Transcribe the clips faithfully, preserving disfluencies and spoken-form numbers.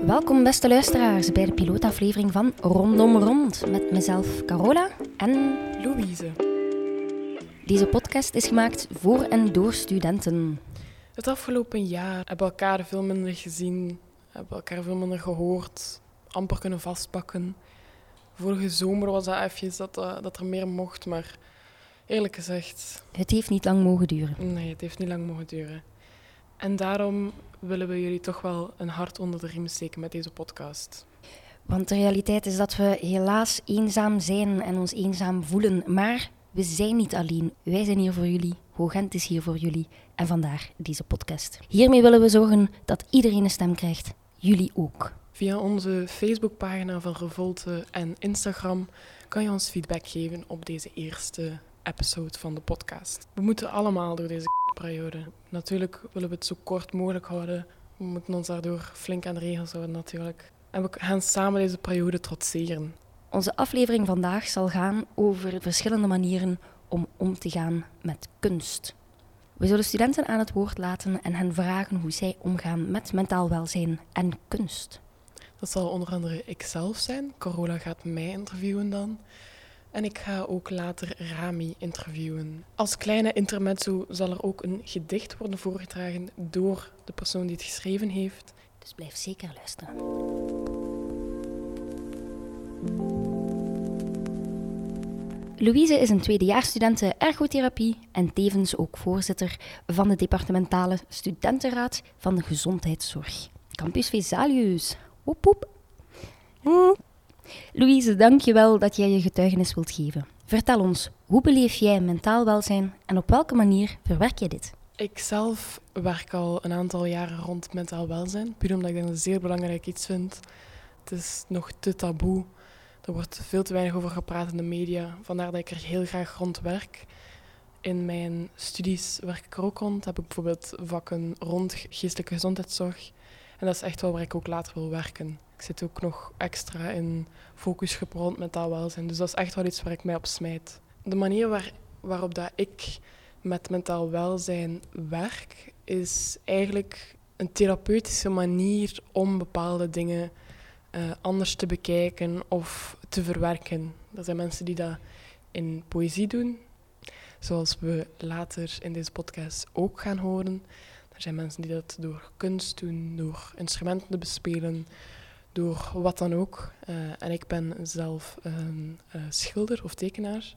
Welkom beste luisteraars bij de pilootaflevering van Rondom Rond met mezelf Carola en Louise. Deze podcast is gemaakt voor en door studenten. Het afgelopen jaar hebben we elkaar veel minder gezien, hebben we elkaar veel minder gehoord, amper kunnen vastpakken. Vorige zomer was dat even dat, uh, dat er meer mocht, maar eerlijk gezegd... Het heeft niet lang mogen duren. Nee, het heeft niet lang mogen duren. En daarom willen we jullie toch wel een hart onder de riem steken met deze podcast. Want de realiteit is dat we helaas eenzaam zijn en ons eenzaam voelen. Maar we zijn niet alleen. Wij zijn hier voor jullie. Hoogent is hier voor jullie. En vandaar deze podcast. Hiermee willen we zorgen dat iedereen een stem krijgt. Jullie ook. Via onze Facebookpagina van Revolte en Instagram kan je ons feedback geven op deze eerste episode van de podcast. We moeten allemaal door deze periode. Natuurlijk willen we het zo kort mogelijk houden. We moeten ons daardoor flink aan de regels houden natuurlijk. En we gaan samen deze periode trotseren. Onze aflevering vandaag zal gaan over verschillende manieren om om te gaan met kunst. We zullen studenten aan het woord laten en hen vragen hoe zij omgaan met mentaal welzijn en kunst. Dat zal onder andere ikzelf zijn. Carola gaat mij interviewen dan. En ik ga ook later Rami interviewen. Als kleine intermezzo zal er ook een gedicht worden voorgedragen door de persoon die het geschreven heeft. Dus blijf zeker luisteren. Louise is een tweedejaarsstudente ergotherapie en tevens ook voorzitter van de departementale studentenraad van de gezondheidszorg. Campus Vesalius. Woep woep. Mm. Louise, dank je wel dat jij je getuigenis wilt geven. Vertel ons, hoe beleef jij mentaal welzijn en op welke manier verwerk je dit? Ik zelf werk al een aantal jaren rond mentaal welzijn. Puur omdat ik dat een zeer belangrijk iets vind. Het is nog te taboe. Er wordt veel te weinig over gepraat in de media. Vandaar dat ik er heel graag rond werk. In mijn studies werk ik er ook rond. Heb ik bijvoorbeeld vakken rond geestelijke gezondheidszorg. En dat is echt wel waar ik ook later wil werken. Ik zit ook nog extra in focusgroep rond mentaal welzijn. Dus dat is echt wel iets waar ik mij op smijt. De manier waar, waarop dat ik met mentaal welzijn werk, is eigenlijk een therapeutische manier om bepaalde dingen uh, anders te bekijken of te verwerken. Er zijn mensen die dat in poëzie doen, zoals we later in deze podcast ook gaan horen. Er zijn mensen die dat door kunst doen, door instrumenten te bespelen, door wat dan ook. Uh, en ik ben zelf een uh, schilder of tekenaar.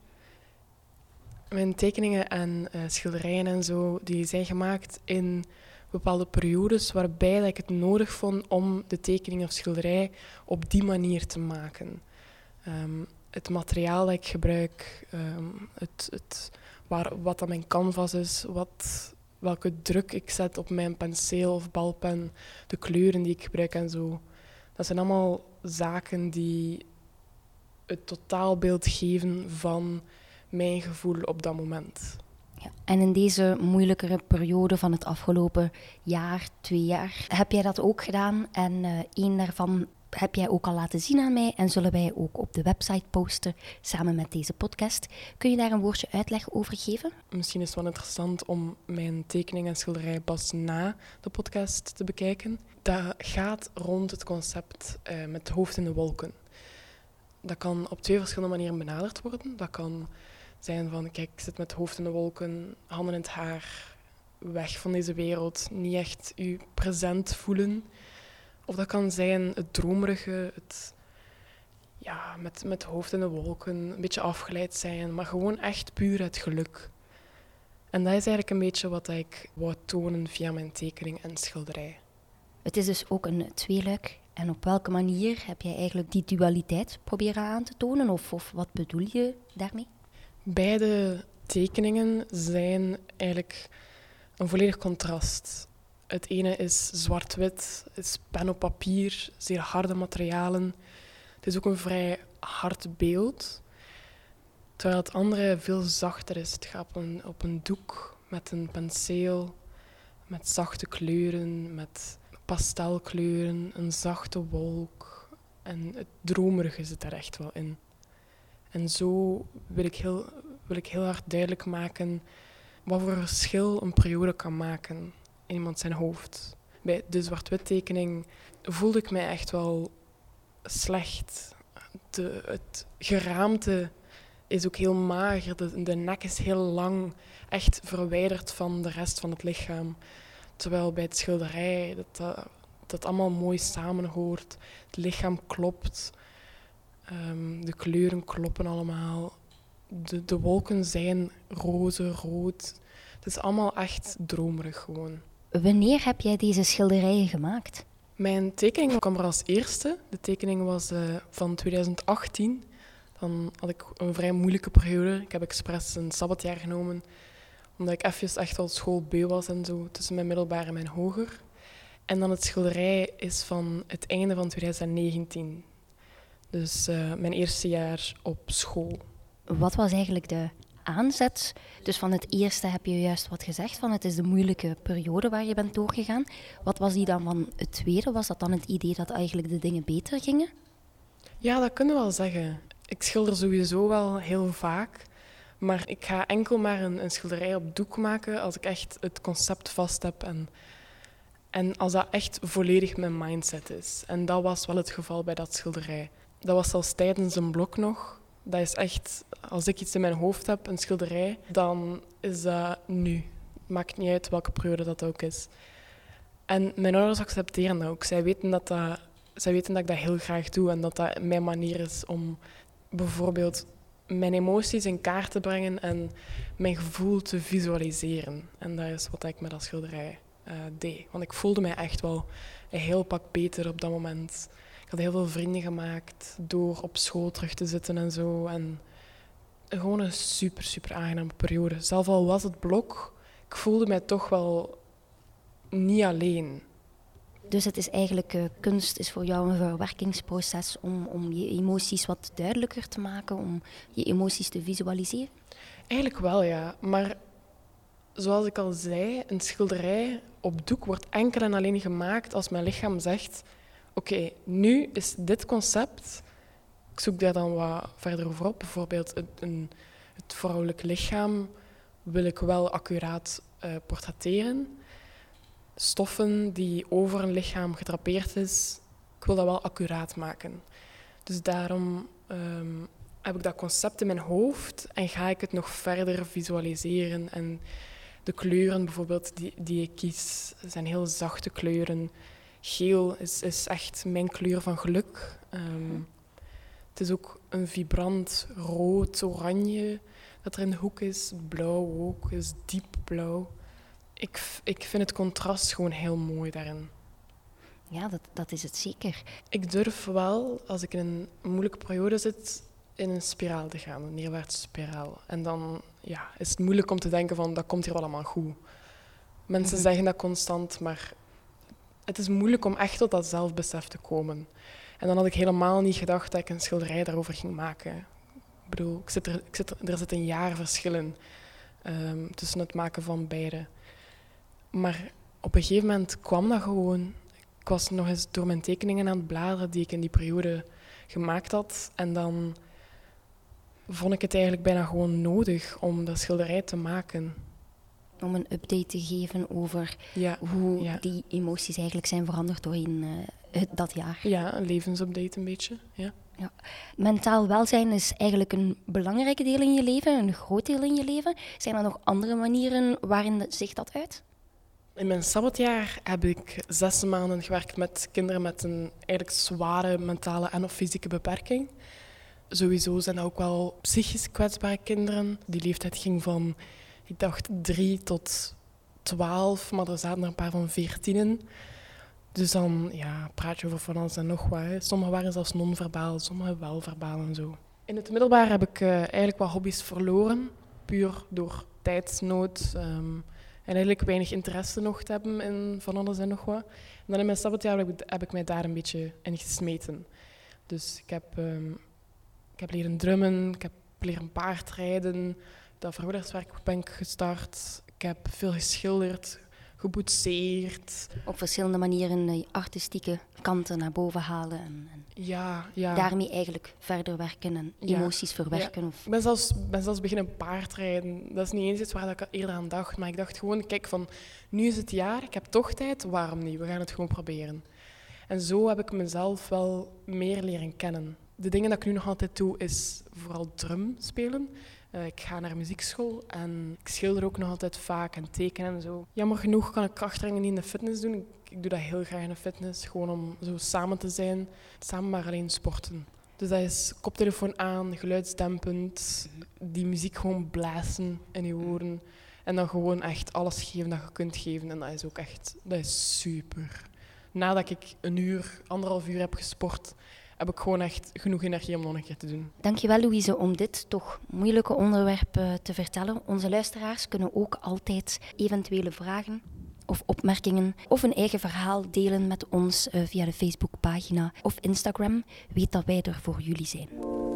Mijn tekeningen en uh, schilderijen en zo, die zijn gemaakt in bepaalde periodes waarbij dat ik het nodig vond om de tekening of schilderij op die manier te maken. Um, het materiaal dat ik gebruik, um, het, het, waar, wat dan mijn canvas is, wat, welke druk ik zet op mijn penseel of balpen, de kleuren die ik gebruik en zo. Dat zijn allemaal zaken die het totaalbeeld geven van mijn gevoel op dat moment. Ja, en in deze moeilijkere periode van het afgelopen jaar, twee jaar, heb jij dat ook gedaan. En uh, één daarvan heb jij ook al laten zien aan mij en zullen wij ook op de website posten samen met deze podcast. Kun je daar een woordje uitleg over geven? Misschien is het wel interessant om mijn tekening en schilderij pas na de podcast te bekijken. Dat gaat rond het concept uh, met het hoofd in de wolken. Dat kan op twee verschillende manieren benaderd worden. Dat kan zijn van, kijk, ik zit met het hoofd in de wolken, handen in het haar, weg van deze wereld, niet echt u present voelen. Of dat kan zijn het dromerige, het ja, met, met het hoofd in de wolken, een beetje afgeleid zijn, maar gewoon echt puur het geluk. En dat is eigenlijk een beetje wat ik wou tonen via mijn tekening en schilderij. Het is dus ook een tweeluik. En op welke manier heb jij eigenlijk die dualiteit proberen aan te tonen? Of, of wat bedoel je daarmee? Beide tekeningen zijn eigenlijk een volledig contrast. Het ene is zwart-wit, is pen op papier, zeer harde materialen. Het is ook een vrij hard beeld. Terwijl het andere veel zachter is. Het gaat op een, op een doek met een penseel, met zachte kleuren, met pastelkleuren, een zachte wolk. En het dromerige zit daar echt wel in. En zo wil ik heel, wil ik heel hard duidelijk maken wat voor verschil een periode kan maken in iemand zijn hoofd. bij de zwart-wit tekening voelde ik mij echt wel slecht. De, het geraamte is ook heel mager, de, de nek is heel lang, echt verwijderd van de rest van het lichaam. Terwijl bij het schilderij dat, dat, dat allemaal mooi samenhoort, het lichaam klopt, um, de kleuren kloppen allemaal, de, de wolken zijn roze, rood. Het is allemaal echt dromerig gewoon. Wanneer heb jij deze schilderijen gemaakt? Mijn tekening kwam er als eerste. De tekening was uh, van twintig achttien. Dan had ik een vrij moeilijke periode. Ik heb expres een sabbatjaar genomen, omdat ik even echt wel schoolbeu was en zo, tussen mijn middelbaar en mijn hoger. En dan het schilderij is van het einde van twintig negentien. Dus uh, mijn eerste jaar op school. Wat was eigenlijk de aanzet? Dus van het eerste heb je juist wat gezegd, van het is de moeilijke periode waar je bent doorgegaan. Wat was die dan van het tweede? Was dat dan het idee dat eigenlijk de dingen beter gingen? Ja, dat kunnen we wel zeggen. Ik schilder sowieso wel heel vaak, maar ik ga enkel maar een, een schilderij op doek maken als ik echt het concept vast heb en, en als dat echt volledig mijn mindset is. En dat was wel het geval bij dat schilderij. Dat was zelfs tijdens een blok nog. Dat is echt, als ik iets in mijn hoofd heb, een schilderij, dan is dat nu. Maakt niet uit welke periode dat ook is. En mijn ouders accepteren dat ook. Zij weten dat, dat, zij weten dat ik dat heel graag doe en dat dat mijn manier is om bijvoorbeeld mijn emoties in kaart te brengen en mijn gevoel te visualiseren. En dat is wat ik met dat schilderij uh, deed. Want ik voelde mij echt wel een heel pak beter op dat moment. Ik had heel veel vrienden gemaakt door op school terug te zitten en zo. En gewoon een super, super aangename periode. Zelf al was het blok, ik voelde mij toch wel niet alleen. Dus het is eigenlijk, uh, kunst is voor jou een verwerkingsproces om, om je emoties wat duidelijker te maken, om je emoties te visualiseren? Eigenlijk wel, ja. Maar zoals ik al zei, een schilderij op doek wordt enkel en alleen gemaakt als mijn lichaam zegt: oké, okay, nu is dit concept, ik zoek daar dan wat verder over op, bijvoorbeeld het, een, het vrouwelijke lichaam wil ik wel accuraat uh, portretteren. Stoffen die over een lichaam gedrapeerd is, ik wil dat wel accuraat maken. Dus daarom um, heb ik dat concept in mijn hoofd en ga ik het nog verder visualiseren. En de kleuren bijvoorbeeld die, die ik kies, zijn heel zachte kleuren. Geel is, is echt mijn kleur van geluk. Um, het is ook een vibrant rood, oranje dat er in de hoek is. Blauw ook, is diep blauw. Ik, ik vind het contrast gewoon heel mooi daarin. Ja, dat, dat is het zeker. Ik durf wel, als ik in een moeilijke periode zit, in een spiraal te gaan, een neerwaartse spiraal. En dan ja, is het moeilijk om te denken van, dat komt hier wel allemaal goed. Mensen mm-hmm. zeggen dat constant, maar het is moeilijk om echt tot dat zelfbesef te komen. En dan had ik helemaal niet gedacht dat ik een schilderij daarover ging maken. Ik bedoel, ik zit er, ik zit er, er zit een jaar verschil in um, tussen het maken van beide. Maar op een gegeven moment kwam dat gewoon. Ik was nog eens door mijn tekeningen aan het bladeren die ik in die periode gemaakt had. En dan vond ik het eigenlijk bijna gewoon nodig om dat schilderij te maken. Om een update te geven over ja, hoe ja. die emoties eigenlijk zijn veranderd doorheen uh, dat jaar. Ja, een levensupdate een beetje, ja. Ja. Mentaal welzijn is eigenlijk een belangrijk deel in je leven, een groot deel in je leven. Zijn er nog andere manieren waarin zich dat uit? In mijn sabbatjaar heb ik zes maanden gewerkt met kinderen met een eigenlijk zware mentale en of fysieke beperking. Sowieso zijn dat ook wel psychisch kwetsbare kinderen. Die leeftijd ging van, ik dacht, drie tot twaalf, maar er zaten er een paar van veertien in. Dus dan ja, praat je over van alles en nog wat. Hè. Sommigen waren zelfs non-verbaal, sommigen wel verbaal en zo. In het middelbaar heb ik uh, eigenlijk wat hobby's verloren, puur door tijdsnood. Um, En eigenlijk weinig interesse nog te hebben in van alles en nog wat. En dan in mijn sabbatjaar heb ik, heb ik mij daar een beetje in gesmeten. Dus ik heb, um, ik heb leren drummen, ik heb leren paardrijden. Dat vrijwilligerswerk ben ik gestart. Ik heb veel geschilderd, geboetseerd. Op verschillende manieren je artistieke kanten naar boven halen en, en Ja, ja. daarmee eigenlijk verder werken en Ja. emoties verwerken. Ja. Of... Ik ben zelfs, ben zelfs beginnen paardrijden. Dat is niet eens iets waar ik eerder aan dacht, maar ik dacht gewoon, kijk, van nu is het jaar, ik heb toch tijd, waarom niet? We gaan het gewoon proberen. En zo heb ik mezelf wel meer leren kennen. De dingen dat ik nu nog altijd doe, is vooral drum spelen. Uh, ik ga naar muziekschool en ik schilder ook nog altijd vaak en tekenen en zo. Jammer genoeg kan ik krachttraining niet in de fitness doen. Ik, ik doe dat heel graag in de fitness, gewoon om zo samen te zijn. Samen maar alleen sporten. Dus dat is koptelefoon aan, geluidsdempend, die muziek gewoon blazen in je oren. En dan gewoon echt alles geven dat je kunt geven. En dat is ook echt, dat is super. Nadat ik een uur, anderhalf uur heb gesport, heb ik gewoon echt genoeg energie om nog een keer te doen. Dankjewel Louise om dit toch moeilijke onderwerp uh, te vertellen. Onze luisteraars kunnen ook altijd eventuele vragen of opmerkingen of een eigen verhaal delen met ons uh, via de Facebookpagina of Instagram. Weet dat wij er voor jullie zijn.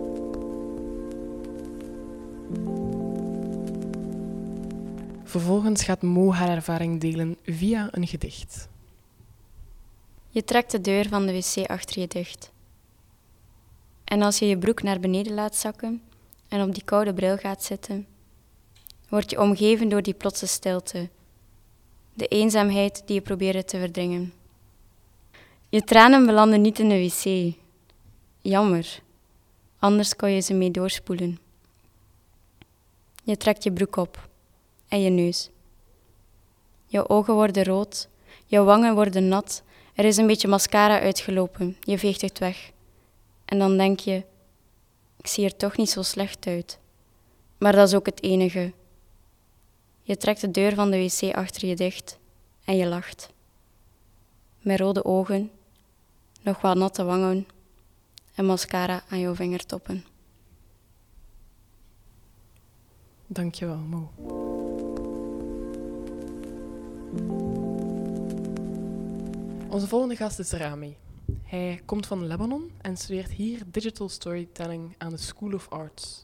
Vervolgens gaat Mo haar ervaring delen via een gedicht. Je trekt de deur van de wc achter je dicht. En als je je broek naar beneden laat zakken en op die koude bril gaat zitten, word je omgeven door die plotse stilte, de eenzaamheid die je probeerde te verdringen. Je tranen belanden niet in de wc. Jammer, anders kon je ze mee doorspoelen. Je trekt je broek op en je neus. Jouw ogen worden rood, jouw wangen worden nat, er is een beetje mascara uitgelopen, je veegt het weg. En dan denk je, ik zie er toch niet zo slecht uit. Maar dat is ook het enige. Je trekt de deur van de wc achter je dicht en je lacht. Met rode ogen, nog wat natte wangen en mascara aan jouw vingertoppen. Dankjewel, Mo. Onze volgende gast is Rami. Hij komt van Lebanon en studeert hier digital storytelling aan de School of Arts.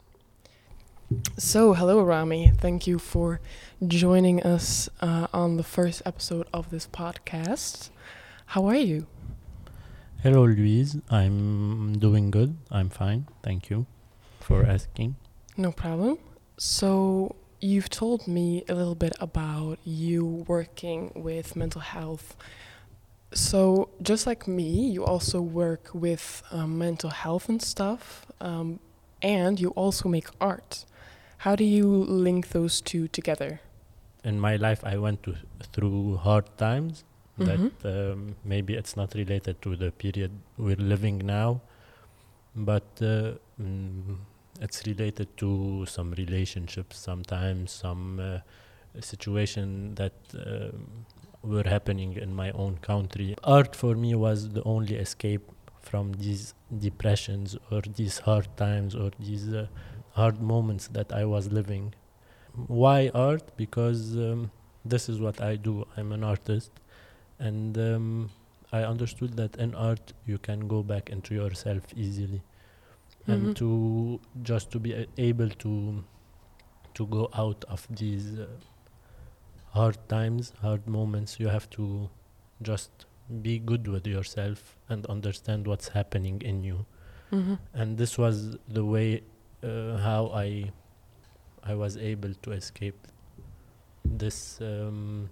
So, hello Rami. Thank you for joining us uh, on the first episode of this podcast. How are you? Hello, Louise. I'm doing good. I'm fine. Thank you for asking. No problem. So, you've told me a little bit about you working with mental health. So, just like me, you also work with um, mental health and stuff, um, and you also make art. How do you link those two together? In my life, I went to, through hard times. Mm-hmm. That um, maybe it's not related to the period we're living now, but uh, mm, it's related to some relationships sometimes, some uh, situation that uh, were happening in my own country. Art for me was the only escape from these depressions or these hard times or these uh, hard moments that I was living. Why art? Because um, this is what I do. I'm an artist. And um, I understood that in art you can go back into yourself easily, mm-hmm. and to just to be a- able to to go out of these uh, hard times, hard moments. You have to just be good with yourself and understand what's happening in you. Mm-hmm. And this was the way uh, how I I was able to escape this. Um,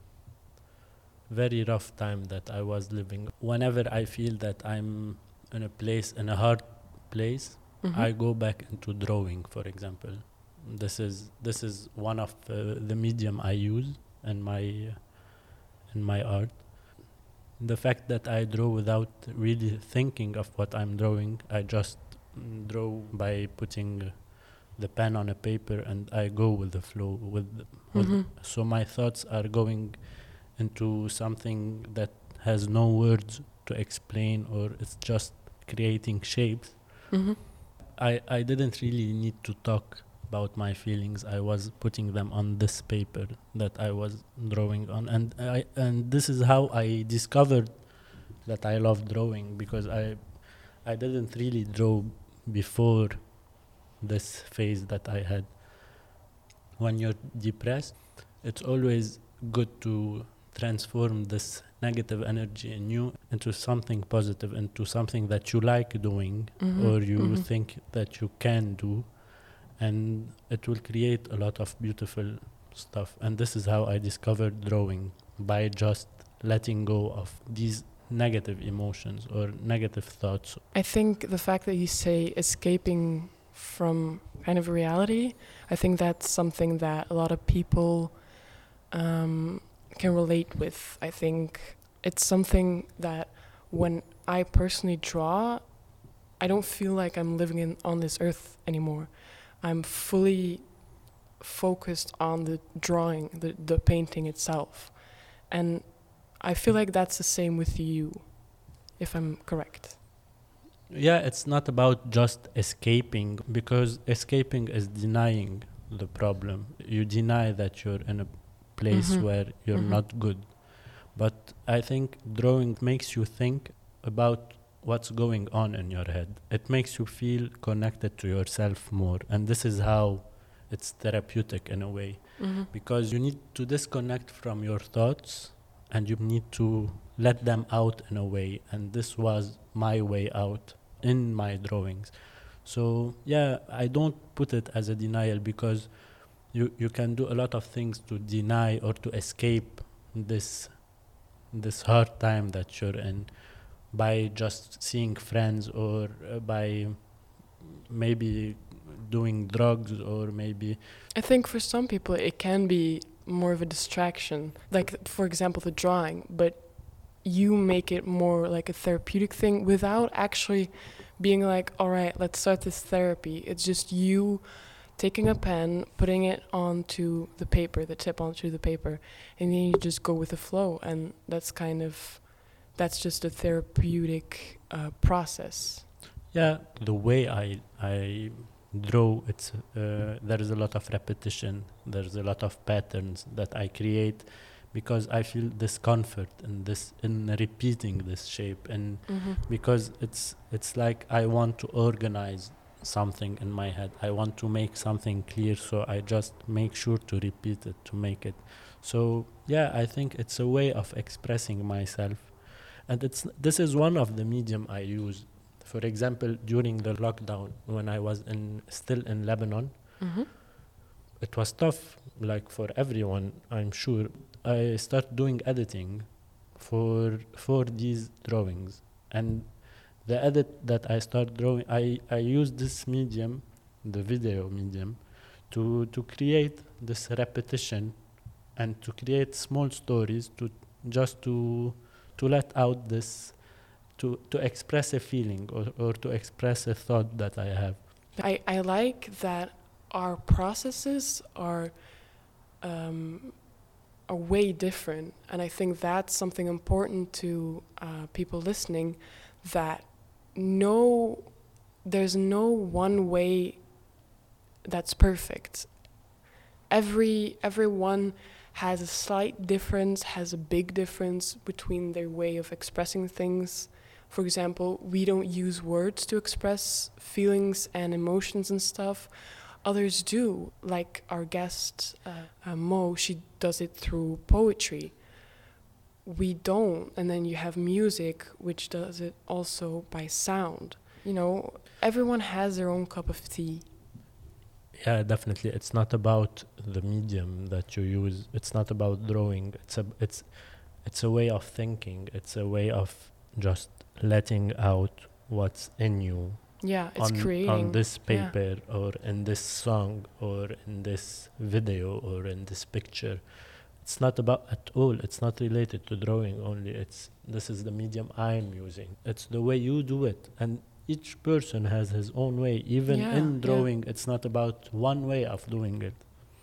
very rough time that I was living. Whenever I feel that I'm in a place, in a hard place, Mm-hmm. I go back into drawing, for example. This is this is one of uh, the medium I use in my uh, in my art. The fact that I draw without really thinking of what I'm drawing, I just mm, draw by putting uh, the pen on a paper, and I go with the flow. With, with Mm-hmm. so my thoughts are going into something that has no words to explain, or it's just creating shapes. Mm-hmm. I, I didn't really need to talk about my feelings. I was putting them on this paper that I was drawing on, and I and this is how I discovered that I love drawing, because I I didn't really draw before this phase that I had. When you're depressed, it's always good to transform this negative energy in you into something positive, into something that you like doing Mhm, or you mhm. think that you can do, and it will create a lot of beautiful stuff. And this is how I discovered drawing, by just letting go of these negative emotions or negative thoughts. I think the fact that you say escaping from kind of reality, I think that's something that a lot of people um, can relate with. I think it's something that when I personally draw, I don't feel like I'm living in on this earth anymore. I'm fully focused on the drawing, the, the painting itself. And I feel like that's the same with you, if I'm correct. Yeah, it's not about just escaping, because escaping is denying the problem. You deny that you're in a place Mhm. where you're Mhm. not good. But I think drawing makes you think about what's going on in your head. It makes you feel connected to yourself more. And this is how it's therapeutic in a way, Mhm. because you need to disconnect from your thoughts and you need to let them out in a way. And this was my way out in my drawings. So yeah, I don't put it as a denial, because you, you can do a lot of things to deny or to escape this this hard time that you're in, by just seeing friends, or uh, by maybe doing drugs, or maybe I think for some people it can be more of a distraction, like for example the drawing, but you make it more like a therapeutic thing without actually being like, all right, let's start this therapy. It's just you taking a pen, putting it onto the paper, the tip onto the paper, and then you just go with the flow. And that's kind of, that's just a therapeutic uh, process. yeah, the way I I draw, it's uh, there is a lot of repetition. There's a lot of patterns that I create, because I feel discomfort in this in repeating this shape, and Mm-hmm. because it's it's like I want to organize something in my head. I want to make something clear, so I just make sure to repeat it to make it. So yeah, I think it's a way of expressing myself, and it's this is one of the medium I use. For example, during the lockdown, when I was in still in Lebanon, Mm-hmm. it was tough, like for everyone, I'm sure. I start doing editing for for these drawings, and the edit that I start drawing, I I use this medium, the video medium, to to create this repetition, and to create small stories, to just to to let out this, to to express a feeling, or, or to express a thought that I have. I, I like that our processes are um, are way different, and I think that's something important to uh, people listening. That no, there's no one way that's perfect. Every everyone has a slight difference, has a big difference between their way of expressing things. For example, we don't use words to express feelings and emotions and stuff. Others do, like our guest, uh, uh, Mo, she does it through poetry. We don't. And then you have music, which does it also by sound. You know, everyone has their own cup of tea. Yeah, definitely. It's not about the medium that you use. It's not about drawing. It's a it's it's a way of thinking. It's a way of just letting out what's in you Yeah, it's on creating. on this yeah. paper, or in this song, or in this video, or in this picture. It's not about at all. It's not related to drawing only. It's this is the medium I'm using. It's the way you do it, and each person has his own way. Even Yeah, in yeah. drawing, it's not about one way of doing it.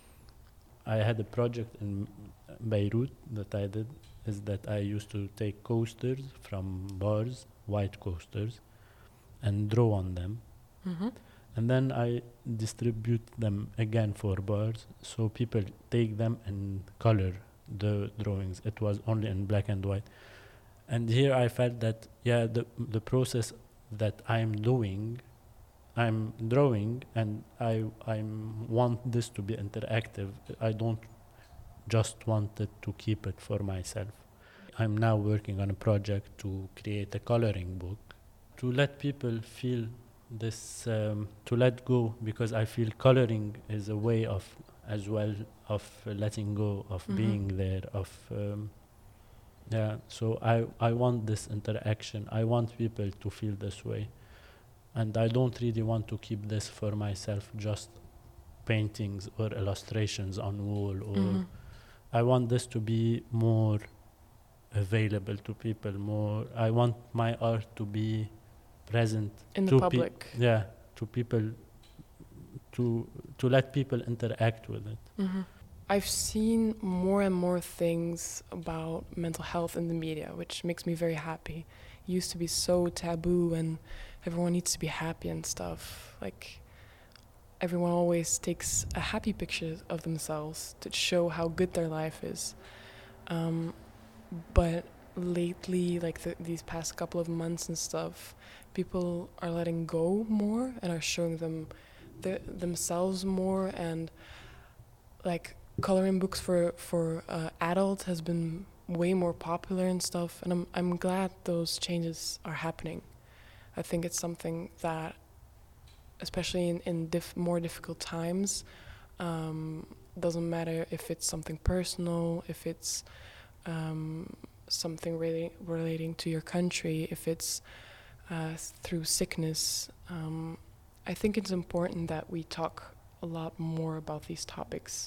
I had a project in Beirut that I did, is that I used to take coasters from bars, white coasters, and draw on them. Mm-hmm. And then I distribute them again for bars, so people take them and color the drawings. It was only in black and white. And here I felt that, yeah, the the process that I'm doing, I'm drawing, and I I want this to be interactive. I don't just wanted to keep it for myself. I'm now working on a project to create a coloring book to let people feel this, um, to let go, because I feel coloring is a way of, as well, of uh, letting go, of Mm-hmm. being there, of, um, yeah, so I, I want this interaction. I want people to feel this way. And I don't really want to keep this for myself, just paintings or illustrations on wall, or Mm-hmm. I want this to be more available to people, more, I want my art to be present In the to pe- public. yeah, to people, to to let people interact with it. Mm-hmm. I've seen more and more things about mental health in the media, which makes me very happy. It used to be so taboo and everyone needs to be happy and stuff. Like, everyone always takes a happy picture of themselves to show how good their life is. Um, but lately, like the, these past couple of months and stuff, people are letting go more and are showing them the, themselves more, and like coloring books for for uh, adults has been way more popular and stuff, and I'm I'm glad those changes are happening. I think it's something that, especially in in diff- more difficult times, um, doesn't matter if it's something personal, if it's um, something really relating to your country, if it's uh, through sickness. Um, I think it's important that we talk a lot more about these topics.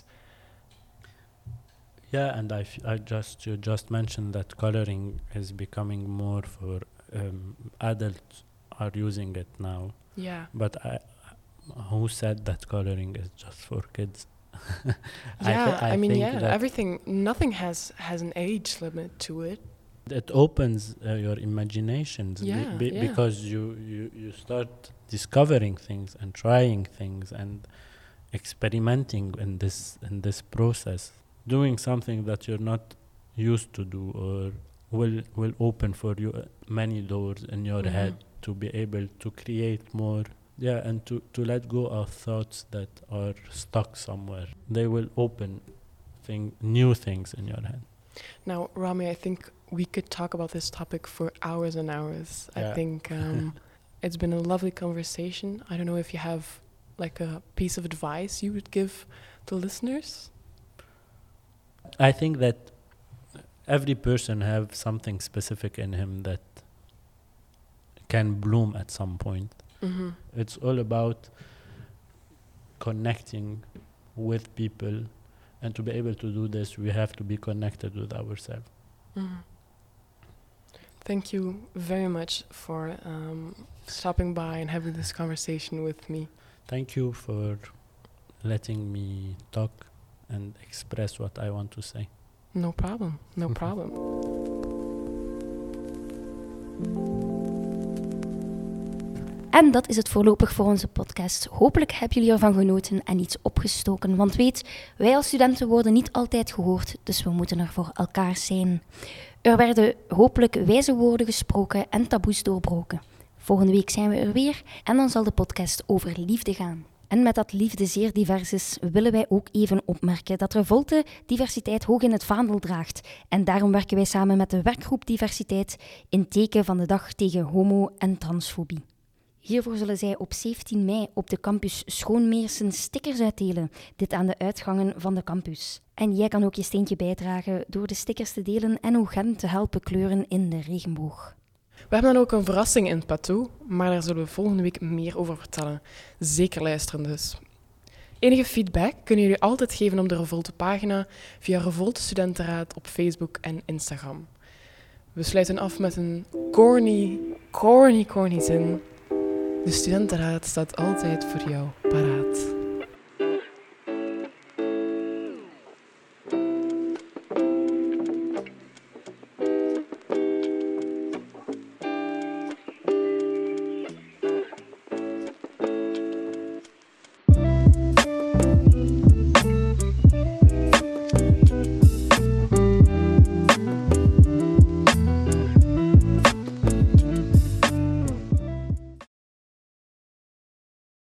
Yeah, and I, f- I just you just mentioned that coloring is becoming more for um, adults are using it now. Yeah. But I, who said that coloring is just for kids? I Yeah, thi- I, mean, think yeah, that everything, nothing has, has an age limit to it. it opens uh, your imaginations be- Yeah, be- yeah. because you, you, you start discovering things and trying things and experimenting in this in this process, doing something that you're not used to do, or will will open for you uh, many doors in your Mhm. head to be able to create more, yeah, and to, to let go of thoughts that are stuck somewhere. They will open thing, new things in your head. Now, Rami, I think we could talk about this topic for hours and hours. I Yeah. think um, it's been a lovely conversation. I don't know if you have like a piece of advice you would give the listeners. I think that every person have something specific in him that can bloom at some point. Mm-hmm. It's all about connecting with people, and to be able to do this, we have to be connected with ourselves. Mm-hmm. Thank you very much for um, stopping by and having this conversation with me. Thank you for letting me talk and express what I want to say. No problem, no problem. En dat is het voorlopig voor onze podcast. Hopelijk hebben jullie ervan genoten en iets opgestoken. Want weet, wij als studenten worden niet altijd gehoord, dus we moeten er voor elkaar zijn. Er werden hopelijk wijze woorden gesproken en taboes doorbroken. Volgende week zijn we er weer en dan zal de podcast over liefde gaan. En met dat liefde zeer divers is, willen wij ook even opmerken dat Revolte diversiteit hoog in het vaandel draagt. En daarom werken wij samen met de werkgroep Diversiteit in teken van de dag tegen homo- en transfobie. Hiervoor zullen zij op zeventien mei op de campus Schoonmeersen stickers uitdelen, dit aan de uitgangen van de campus. En jij kan ook je steentje bijdragen door de stickers te delen en Oegem te helpen kleuren in de regenboog. We hebben dan ook een verrassing in petto, maar daar zullen we volgende week meer over vertellen. Zeker luisteren dus. Enige feedback kunnen jullie altijd geven op de Revolte pagina via Revolte Studentenraad op Facebook en Instagram. We sluiten af met een corny, corny, corny zin. De Studentenraad staat altijd voor jou paraat.